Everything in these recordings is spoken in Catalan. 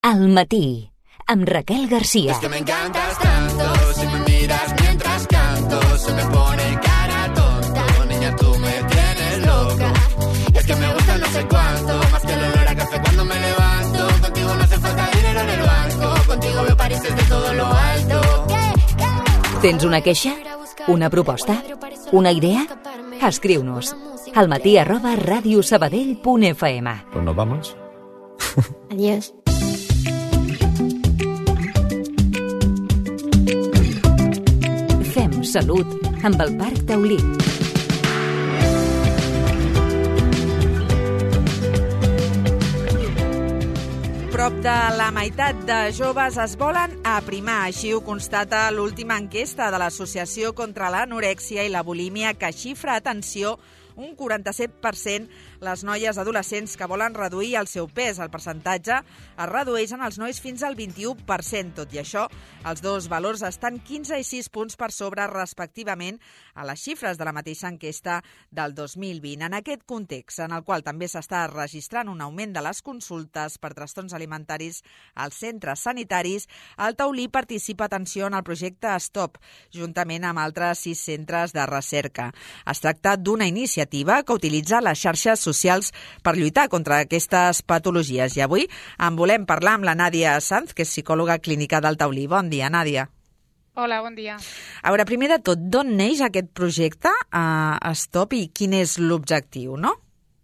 Al matí, amb Raquel García. Es que me encantas tanto, si me miras mientras canto, se me pone cara tonto, niña tú me tienes loca. Y es que me gusta no sé cuánto, más que el olor a café cuando me levanto. Contigo no hace falta dinero en el banco, contigo veo París desde todo lo alto. Tens una queixa? Una proposta? Una idea? Escriu-nos almatí@radiosabadell.fm. Pues nos vamos. Adiós. Fem salut amb el Parc Taulí. Prop de la meitat de joves es volen aprimar, així ho constata l'última enquesta de l'Associació contra l'Anorèxia i la Bulímia, que xifra, atenció, un 47% les noies adolescents que volen reduir el seu pes. El percentatge es redueix en els nois fins al 21%. Tot i això, els dos valors estan 15 i 6 punts per sobre, respectivament, a les xifres de la mateixa enquesta del 2020. En aquest context, en el qual també s'està registrant un augment de les consultes per trastorns alimentaris als centres sanitaris, el Taulí participa, atenció, en el projecte STOP, juntament amb altres 6 centres de recerca. Es tracta d'una iniciativa que utilitza les xarxes socials per lluitar contra aquestes patologies. I avui en volem parlar amb la Nàdia Sanz, que és psicòloga clínica del Taulí. Bon dia, Nàdia. Hola, bon dia. A veure, primer de tot, d'on neix aquest projecte STOP i quin és l'objectiu, no?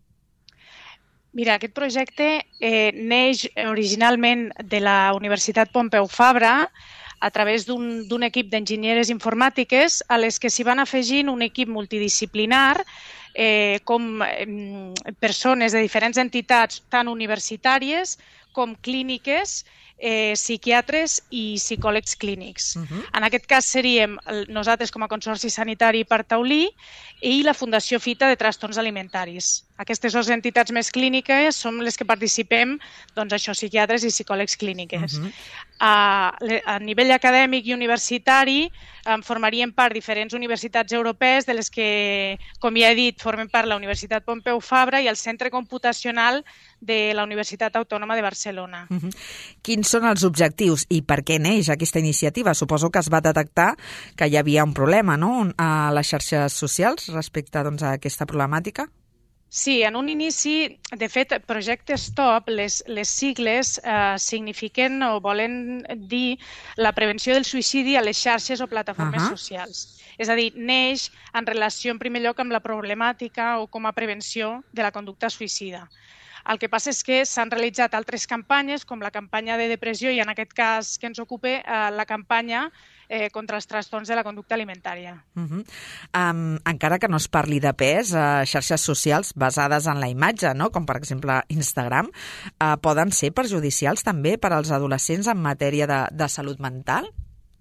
Mira, aquest projecte neix originalment de la Universitat Pompeu Fabra a través d'un equip d'enginyeres informàtiques a les que s'hi van afegint un equip multidisciplinar com persones de diferents entitats, tant universitàries com clíniques, psiquiatres i psicòlegs clínics. En aquest cas seríem nosaltres com a Consorci Sanitari Parc Taulí i la Fundació Fita de Trastorns Alimentaris. Aquestes dues entitats més clíniques som les que participem, doncs això, psiquiatres i psicòlegs clíniques. A nivell acadèmic i universitari en formarien part diferents universitats europees, de les que, com ja he dit, formen part la Universitat Pompeu Fabra i el Centre Computacional de la Universitat Autònoma de Barcelona. Quins són els objectius i per què neix aquesta iniciativa? Suposo que es va detectar que hi havia un problema, no?, a les xarxes socials respecte, doncs, a aquesta problemàtica. Sí, en un inici, de fet, projecte STOP, les sigles signifiquen o volen dir la prevenció del suïcidi a les xarxes o plataformes socials. És a dir, neix en relació, en primer lloc, amb la problemàtica o com a prevenció de la conducta suïcida. El que passa és que s'han realitzat altres campanyes, com la campanya de depressió i, en aquest cas que ens ocupa, la campanya contra els trastorns de la conducta alimentària. Encara que no es parli de pes, xarxes socials basades en la imatge, no?, com per exemple Instagram, poden ser perjudicials també per als adolescents en matèria de salut mental?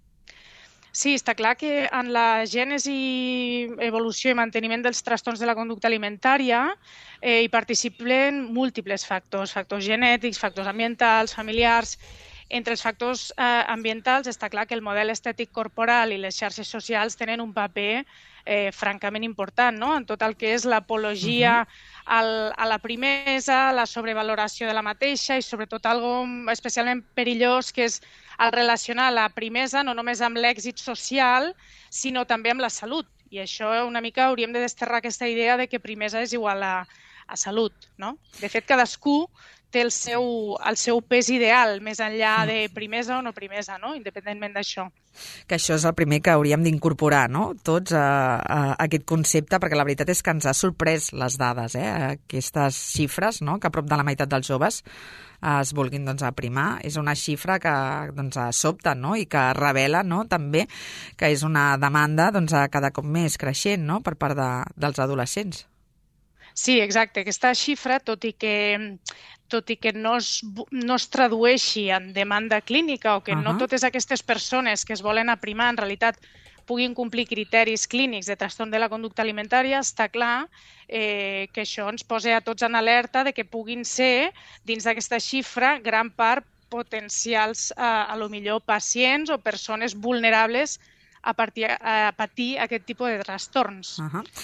Sí, està clar que en la gènesi, evolució i manteniment dels trastorns de la conducta alimentària hi participen múltiples factors genètics, factors ambientals, familiars. Entre els factors ambientals està clar que el model estètic corporal i les xarxes socials tenen un paper francament important, no?, en tot el que és l'apologia a la primesa, la sobrevaloració de la mateixa i sobretot algo especialment perillós, que és el relacionar la primesa no només amb l'èxit social, sinó també amb la salut. I això una mica hauríem de desterrar aquesta idea de que primesa és igual a salut, no? De fet, cadascú té el seu pes ideal, més enllà de primesa o no primesa, no?, independentment d'això. Que això és el primer que hauríem d'incorporar, no?, tots a aquest concepte, perquè la veritat és que ens ha sorprès les dades, aquestes xifres, no?, que a prop de la meitat dels joves es vulguin, doncs, aprimar. És una xifra que, doncs, sobta, no?, i que revela, no?, també que és una demanda, doncs, cada cop més creixent, no?, per part dels adolescents. Sí, exacte. Aquesta xifra, tot i que no es tradueixi en demanda clínica o que no totes aquestes persones que es volen aprimar en realitat puguin complir criteris clínics de trastorn de la conducta alimentària, està clar que això ens posa a tots en alerta de que puguin ser, dins d'aquesta xifra, gran part potencials, a lo millor, pacients o persones vulnerables a patir aquest tipus de trastorns.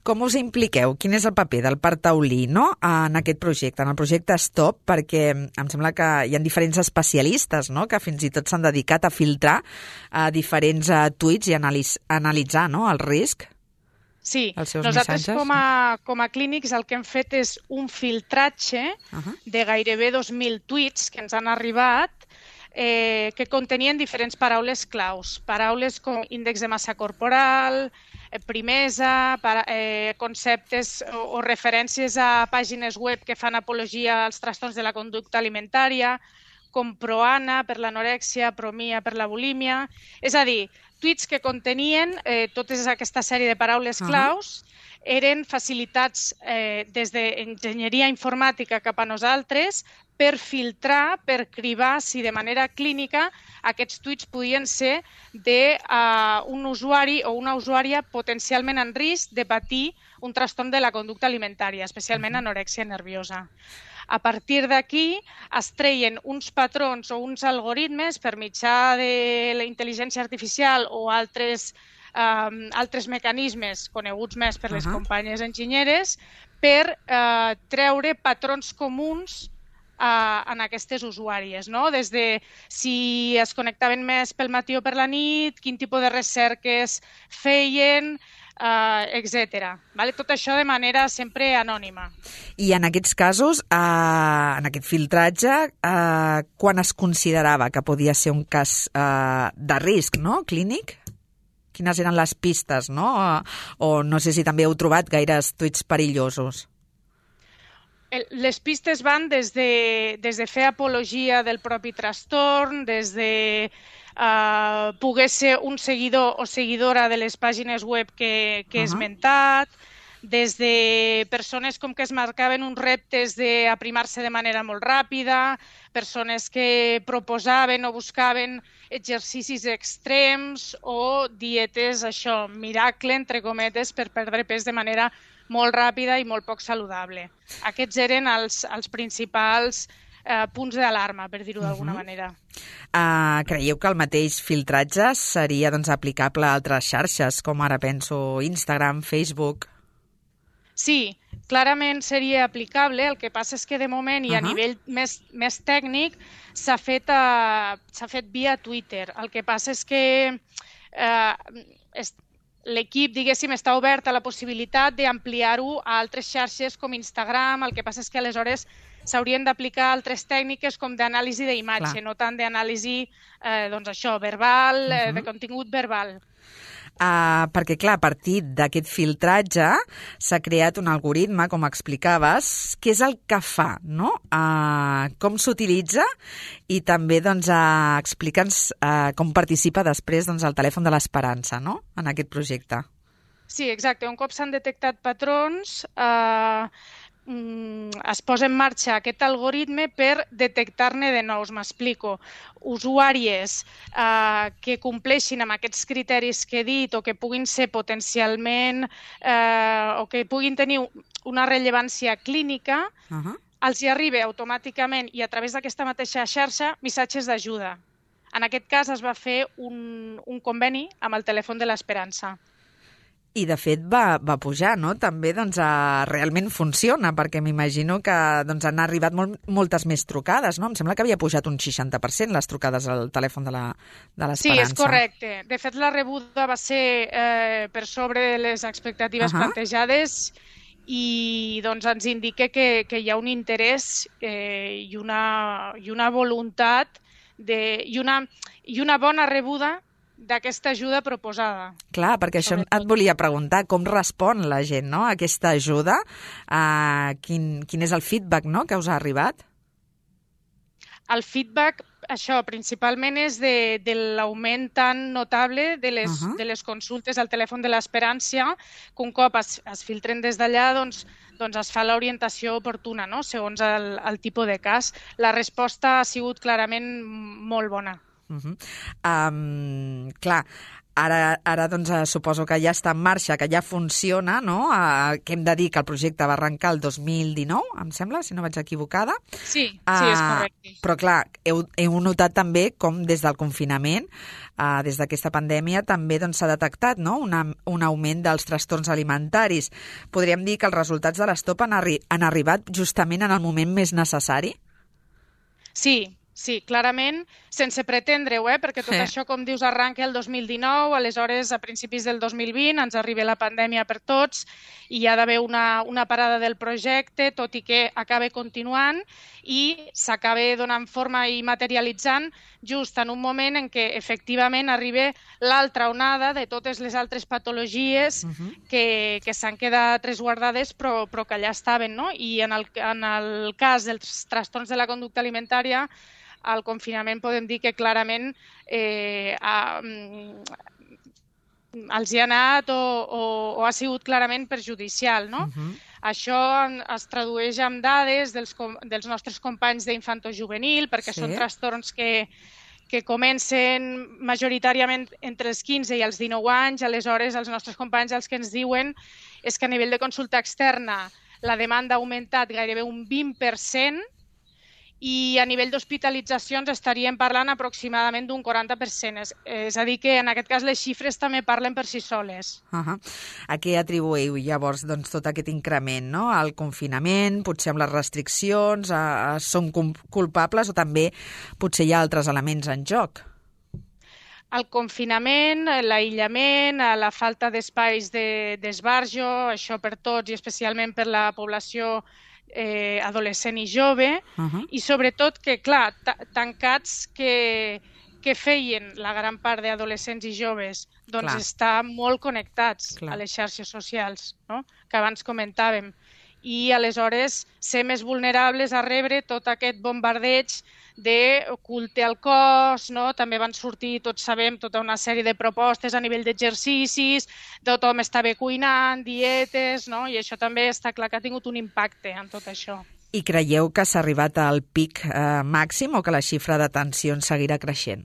Com us impliqueu? Quin és el paper del Parc Taulí, no?, en aquest projecte, en el projecte Stop? Perquè em sembla que hi ha diferents especialistes, no?, que fins i tot s'han dedicat a filtrar diferents tuits i analitzar, no?, el risc. Sí, Els seus nosaltres missatges. com a clínics el que hem fet és un filtratge de gairebé 2.000 tuits que ens han arribat que contenien diferents paraules claus. Paraules com índex de massa corporal, primesa, conceptes o referències a pàgines web que fan apologia als trastorns de la conducta alimentària, com Proana per l'anorèxia, Promia per la bulímia. És a dir, tuits que contenien tota aquesta sèrie de paraules claus eren facilitats des d'enginyeria informàtica cap a nosaltres per filtrar, per cribar si de manera clínica aquests tuits podien ser d'un usuari o una usuària potencialment en risc de patir un trastorn de la conducta alimentària, especialment anorèxia nerviosa. A partir d'aquí es treien uns patrons o uns algoritmes per mitjà de la intel·ligència artificial o altres mecanismes coneguts més per les companyes enginyeres per treure patrons comuns en aquestes usuàries, no? Des de si es connectaven més pel matí o per la nit, quin tipus de recerques feien, etc. Tot això de manera sempre anònima. I en aquests casos, en aquest filtratge, quan es considerava que podia ser un cas de risc, no?, clínic? Quines eren les pistes, no? O no sé si també heu trobat gaires tuits perillosos. Les pistes van des de fer apologia del propi trastorn, des de poder ser un seguidor o seguidora de les pàgines web que he esmentat, des de persones com que es marcaven uns reptes d'aprimar-se de manera molt ràpida, persones que proposaven o buscaven exercicis extrems o dietes, miracle, entre cometes, per perdre pes de manera molt ràpida i molt poc saludable. Aquests eren els principals punts d'alarma, per dir-ho d'alguna manera. Creieu que el mateix filtratge seria aplicable a altres xarxes, com ara penso Instagram, Facebook? Sí, clarament seria aplicable. El que passa és que de moment i a nivell més tècnic s'ha fet via Twitter. El que passa és que l'equip, diguéssim, està obert a la possibilitat d'ampliar-ho a altres xarxes com Instagram. El que passa és que aleshores s'haurien d'aplicar altres tècniques com d'anàlisi d'imatge, no tant d'anàlisi verbal, de contingut verbal. Perquè, clar, a partir d'aquest filtratge s'ha creat un algoritme, com explicaves. Què és el que fa, no? Com s'utilitza? I també explica'ns com participa després el telèfon de l'Esperança, no?, en aquest projecte. Sí, exacte. Un cop s'han detectat patrons, es posa en marxa aquest algoritme per detectar-ne de nous. M'explico. Usuàries que compleixin amb aquests criteris que he dit o que puguin ser potencialment o que puguin tenir una rellevància clínica, els hi arriba automàticament i a través d'aquesta mateixa xarxa missatges d'ajuda. En aquest cas es va fer un conveni amb el telèfon de l'Esperança. I, de fet, va pujar, no? També, realment funciona, perquè m'imagino que han arribat moltes més trucades, no? Em sembla que havia pujat un 60% les trucades al telèfon de l'Esperança. Sí, és correcte. De fet, la rebuda va ser per sobre de les expectatives plantejades i ens indica que hi ha un interès i una voluntat i una bona rebuda d'aquesta ajuda proposada. Clar, perquè això et volia preguntar, com respon la gent, no?, a aquesta ajuda? Quin és el feedback, no?, que us ha arribat? El feedback, principalment és de l'augment tan notable de les consultes al telèfon de l'Esperança, que un cop es filtren des d'allà, es fa l'orientació oportuna, no?, segons el tipus de cas. La resposta ha sigut clarament molt bona. Clar, ara doncs, suposo que ja està en marxa, que ja funciona, no? Que hem de dir que el projecte va arrencar el 2019, em sembla, si no vaig equivocada. Sí, és correcte. Però clar, heu notat també com des del confinament, des d'aquesta pandèmia, també doncs, s'ha detectat, no? un augment dels trastorns alimentaris. Podríem dir que els resultats de l'ESTOP han arribat justament en el moment més necessari? Sí, clarament, sense pretendre-ho, perquè tot això, com dius, arranca el 2019, aleshores, a principis del 2020, ens arriba la pandèmia per tots i hi ha d'haver una parada del projecte, tot i que acaba continuant i s'acaba donant forma i materialitzant just en un moment en què efectivament arriba l'altra onada de totes les altres patologies que s'han quedat resguardades però que allà estaven, no? I en el cas dels trastorns de la conducta alimentària, al confinament podem dir que clarament els hi ha anat o ha sigut clarament perjudicial, no? Això es tradueix en dades dels nostres companys d'infantojuvenil, perquè són trastorns que comencen majoritàriament entre els 15 i els 19 anys. Aleshores, els nostres companys els que ens diuen és que a nivell de consulta externa la demanda ha augmentat gairebé un 20%, i a nivell d'hospitalitzacions estaríem parlant aproximadament d'un 40%. És a dir, que en aquest cas les xifres també parlen per si soles. A què atribuïu llavors tot aquest increment? Al confinament, potser amb les restriccions, són culpables o també potser hi ha altres elements en joc? El confinament, l'aïllament, la falta d'espais d'esbarjo, això per tots i especialment per la població adolescent i jove, i sobretot que, clar, tancats que feien la gran part d'adolescents i joves, doncs estar molt connectats a les xarxes socials, no? Que abans comentàvem, i aleshores ser més vulnerables a rebre tot aquest bombardeig de culte al cos, no? També van sortir, tots sabem, tota una sèrie de propostes a nivell d'exercicis, tothom estava cuinant, dietes, no? I això també està clar que ha tingut un impacte en tot això. I creieu que s'ha arribat al pic màxim o que la xifra de tensions seguirà creixent?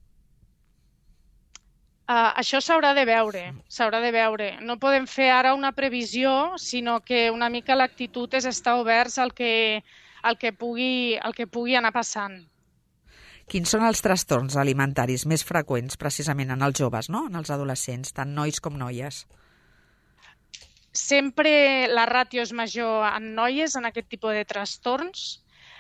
Això s'haurà de veure. No podem fer ara una previsió, sinó que una mica l'actitud és estar oberts al que pugui anar passant. Quins són els trastorns alimentaris més freqüents precisament en els joves, no? En els adolescents, tant nois com noies? Sempre la ràtio és major en noies en aquest tipus de trastorns.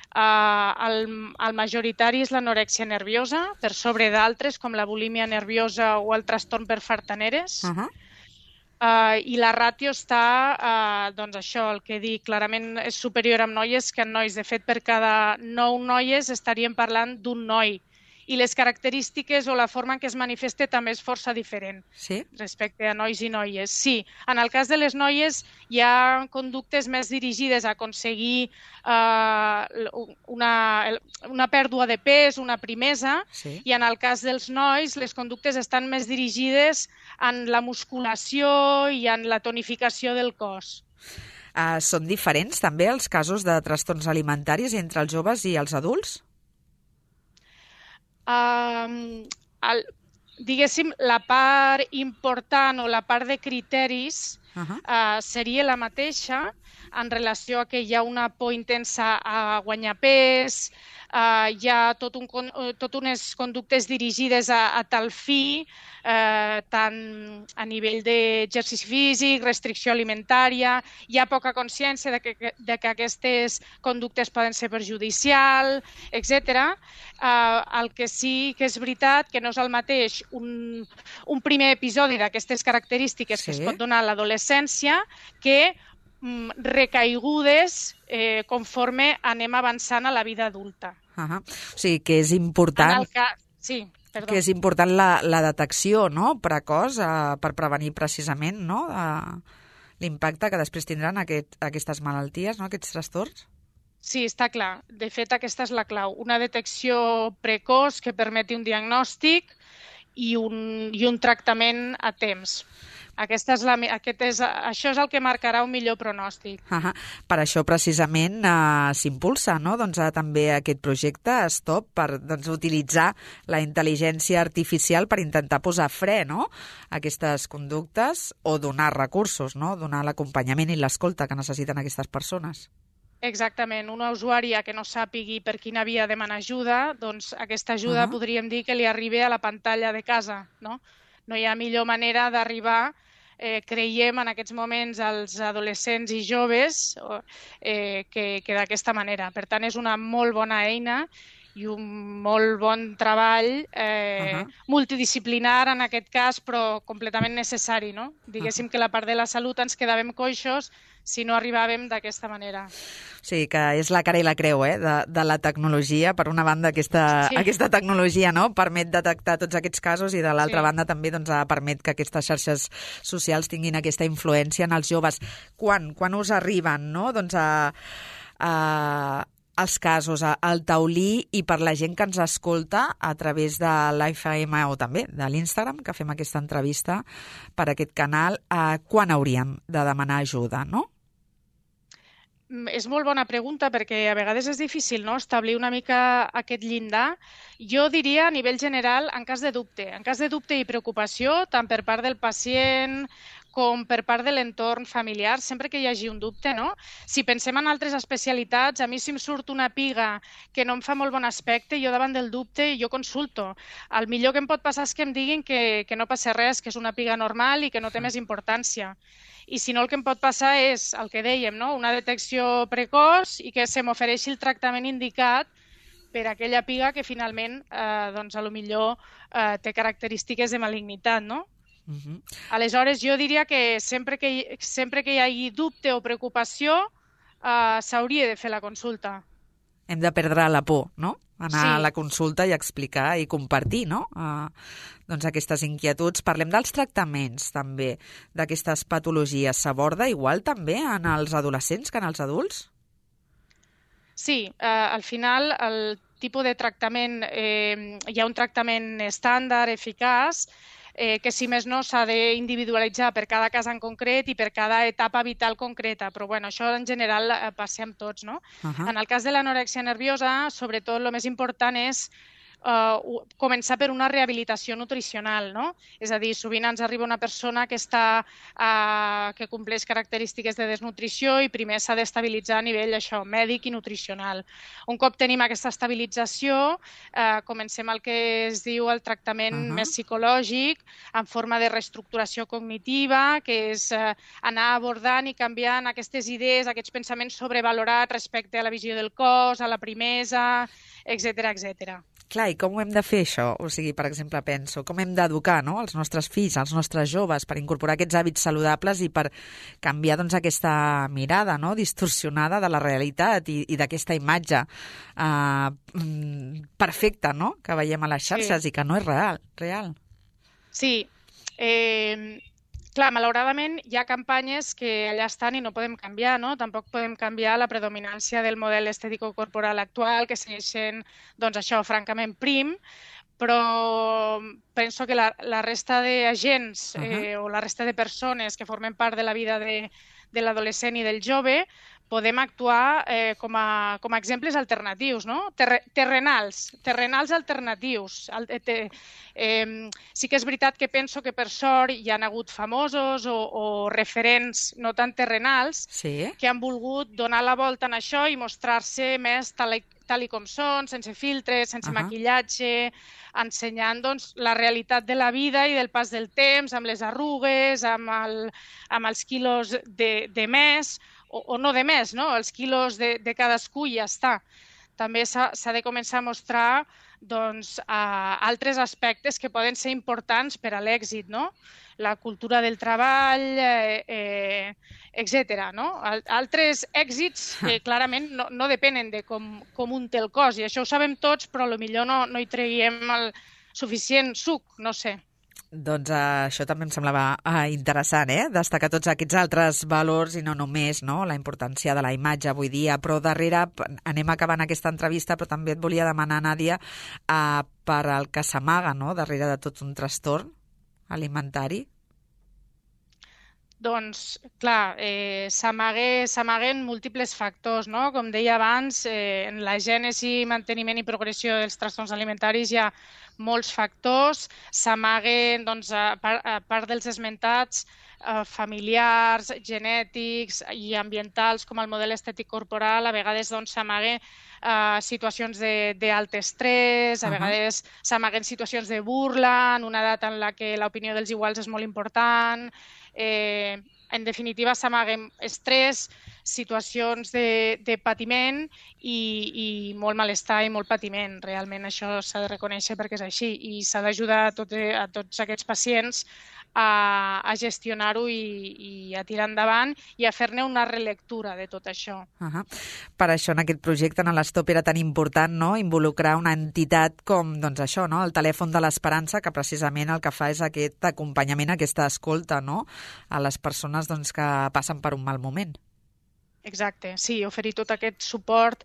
El majoritari és l'anorèxia nerviosa, per sobre d'altres, com la bulímia nerviosa o el trastorn per fartaneres. I la ràtio està, doncs això, el que dic, clarament és superior en noies que en nois. De fet, per cada 9 noies estaríem parlant d'un noi. I les característiques o la forma en què es manifesta també és força diferent respecte a nois i noies. Sí, en el cas de les noies hi ha conductes més dirigides a aconseguir una pèrdua de pes, una primesa, i en el cas dels nois les conductes estan més dirigides en la musculació i en la tonificació del cos. Són diferents també els casos de trastorns alimentaris entre els joves i els adults? Diguéssim, la part important o la part de criteris seria la mateixa en relació a que hi ha una por intensa a guanyar pes, hi ha tot unes conductes dirigides a tal fi, tant a nivell d'exercici físic, restricció alimentària, hi ha poca consciència de que aquestes conductes poden ser perjudicials, etc. El que sí que és veritat que no és el mateix un primer episodi d'aquestes característiques que es pot donar a l'adolescència que recaigudes conforme anem avançant a la vida adulta. O sigui, que és important... Que és important la detecció, no?, precoç per prevenir precisament, no?, l'impacte que després tindran aquestes malalties, no?, aquests trastorns. Sí, està clar. De fet, aquesta és la clau. Una detecció precoç que permeti un diagnòstic i un tractament a temps. Això és el que marcarà un millor pronòstic. Per això precisament s'impulsa, no? Doncs també aquest projecte STOP per utilitzar la intel·ligència artificial per intentar posar fre, no?, a aquestes conductes o donar recursos, no?, donar l'acompanyament i l'escolta que necessiten aquestes persones. Exactament. Una usuària que no sàpigui per quina via demanar ajuda, doncs aquesta ajuda podríem dir que li arribi a la pantalla de casa, no? No hi ha millor manera d'arribar, creiem en aquests moments, als adolescents i joves que d'aquesta manera. Per tant, és una molt bona eina i un molt bon treball multidisciplinar en aquest cas, però completament necessari, no? Diguéssim que la part de la salut ens quedàvem coixos si no arribàvem d'aquesta manera. Sí, que és la cara i la creu de la tecnologia. Per una banda, aquesta tecnologia, no?, permet detectar tots aquests casos i de l'altra banda també permet que aquestes xarxes socials tinguin aquesta influència en els joves. Quan us arriben, no?, doncs els casos al taulí i per la gent que ens escolta a través de l'IFM o també de l'Instagram, que fem aquesta entrevista per aquest canal, quan hauríem de demanar ajuda, no? És molt bona pregunta perquè a vegades és difícil, no?, establir una mica aquest llindar. Jo diria a nivell general en cas de dubte i preocupació, tant per part del pacient com per part de l'entorn familiar, sempre que hi hagi un dubte, no? Si pensem en altres especialitats, a mi si em surt una piga que no em fa molt bon aspecte, jo davant del dubte jo consulto. El millor que em pot passar és que em diguin que no passa res, que és una piga normal i que no té més importància. I si no, el que em pot passar és el que dèiem, no?, una detecció precoç i que se m'ofereixi el tractament indicat per aquella piga que finalment, doncs, a lo millor té característiques de malignitat, no? Aleshores, jo diria que sempre que hi hagi dubte o preocupació s'hauria de fer la consulta. Hem de perdre la por, no?, anar a la consulta i explicar i compartir, no?, doncs aquestes inquietuds. Parlem dels tractaments també d'aquestes patologies. S'aborda igual també en els adolescents que en els adults? Sí, al final el tipus de tractament, hi ha un tractament estàndard, eficaç, que si més no s'ha d'individualitzar per cada cas en concret i per cada etapa vital concreta, però bueno, això en general passa amb tots, no? En el cas de l'anorèxia nerviosa, sobretot el més important és començar per una rehabilitació nutricional, no? És a dir, sovint ens arriba una persona que compleix característiques de desnutrició i primer s'ha d'estabilitzar a nivell mèdic i nutricional. Un cop tenim aquesta estabilització, comencem el que es diu el tractament més psicològic en forma de reestructuració cognitiva, que és anar abordant i canviant aquestes idees, aquests pensaments sobrevalorats respecte a la visió del cos, a la primesa, etc. etc. Clar, i com ho hem de fer, això? O sigui, per exemple, penso, com hem d'educar, no?, els nostres fills, els nostres joves, per incorporar aquests hàbits saludables i per canviar, doncs, aquesta mirada, no?, distorsionada de la realitat i d'aquesta imatge perfecta, no?, que veiem a les xarxes i que no és real. Sí. Clar, malauradament hi ha campanyes que allà estan i no podem canviar, no? Tampoc podem canviar la predominància del model estètico-corporal actual, que segueixen, doncs això, francament prim, però penso que la resta d'agents o la resta de persones que formen part de la vida de l'adolescent i del jove podem actuar com a exemples alternatius, no? Terrenals alternatius. Sí que és veritat que penso que per sort hi ha hagut famosos o referents no tan terrenals que han volgut donar la volta en això i mostrar-se més tal i com són, sense filtres, sense maquillatge, ensenyant doncs, la realitat de la vida i del pas del temps, amb les arrugues, amb els quilos de més, o no de més, no? Els quilos de cadascú i ja està. També s'ha de començar a mostrar doncs, altres aspectes que poden ser importants per a l'èxit, no? La cultura del treball, etc. No? Altres èxits que clarament no depenen de com un té el cos, i això ho sabem tots, però potser no hi traiem el suficient suc, no sé. Doncs això també em semblava interessant, destacar tots aquests altres valors i no només la importància de la imatge avui dia, però darrere, anem acabant aquesta entrevista, però també et volia demanar, Nàdia, per el que s'amaga darrere de tot un trastorn alimentari. Doncs, clar, s'amaguen múltiples factors, no? Com deia abans, en la gènesi, manteniment i progressió dels trastorns alimentaris hi ha molts factors. S'amaguen, doncs, a part dels esmentats, familiars, genètics i ambientals, com el model estètic corporal. A vegades doncs, s'amaguen situacions d'alt estrès, a vegades s'amaguen situacions de burla, en una edat en la què l'opinió dels iguals és molt important. En definitiva, s'amaguen estrès, situacions de patiment i molt malestar i molt patiment. Realment això s'ha de reconèixer perquè és així i s'ha d'ajudar a tots aquests pacients a gestionar-ho i a tirar endavant i a fer-ne una relectura de tot això. Per això en aquest projecte, en l'Stop, era tan important, no?, involucrar una entitat com, doncs això, no?, el Telèfon de l'Esperança, que precisament el que fa és aquest acompanyament, aquesta escolta, no?, a les persones doncs, que passen per un mal moment. Exacte, sí, oferir tot aquest suport.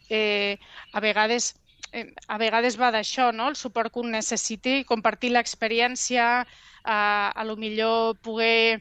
A vegades va d'això, no?, el suport que un necessiti, compartir l'experiència, a lo millor poder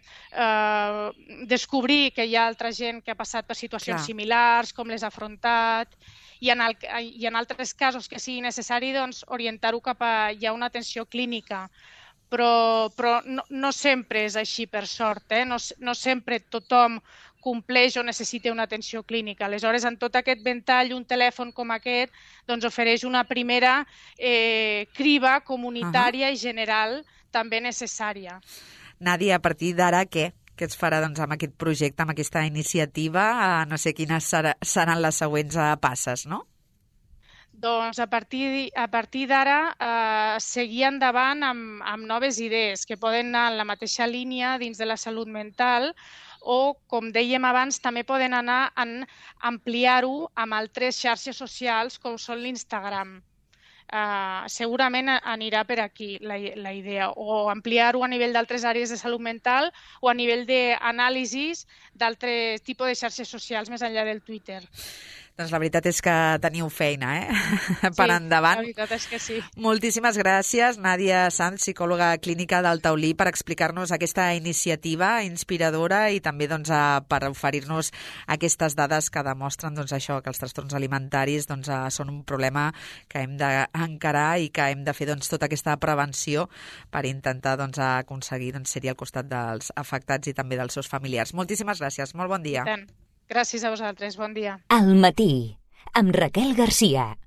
descobrir que hi ha altra gent que ha passat per situacions similars, com les ha afrontat, i en altres casos que sigui necessari, doncs, orientar-ho cap a ja una atenció clínica. Però no sempre és així, per sort, no sempre tothom compleix o necessita una atenció clínica. Aleshores, en tot aquest ventall, un telèfon com aquest doncs, ofereix una primera criba comunitària i general també necessària. Nàdia, a partir d'ara, què? Què es farà doncs, amb aquest projecte, amb aquesta iniciativa? No sé quines seran les següents passes, no? Doncs a partir d'ara seguir endavant amb noves idees que poden anar en la mateixa línia dins de la salut mental o, com dèiem abans, també poden anar a ampliar-ho amb altres xarxes socials com són l'Instagram. Segurament anirà per aquí la idea, o ampliar-ho a nivell d'altres àrees de salut mental o a nivell d'anàlisis d'altres tipus de xarxes socials més enllà del Twitter. Doncs la veritat és que teniu feina, per endavant. Sí, la veritat és que sí. Moltíssimes gràcies, Nàdia Sanz, psicòloga clínica del Taulí, per explicar-nos aquesta iniciativa inspiradora i també doncs, per oferir-nos aquestes dades que demostren doncs, això, que els trastorns alimentaris doncs, són un problema que hem d'encarar i que hem de fer doncs, tota aquesta prevenció per intentar doncs, aconseguir ser-hi al costat dels afectats i també dels seus familiars. Moltíssimes gràcies, molt bon dia. Gràcies a vosaltres, bon dia. Al matí, amb Raquel Garcia.